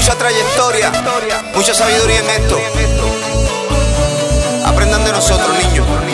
mucha trayectoria, mucha sabiduría en esto. Aprendan de nosotros, niños.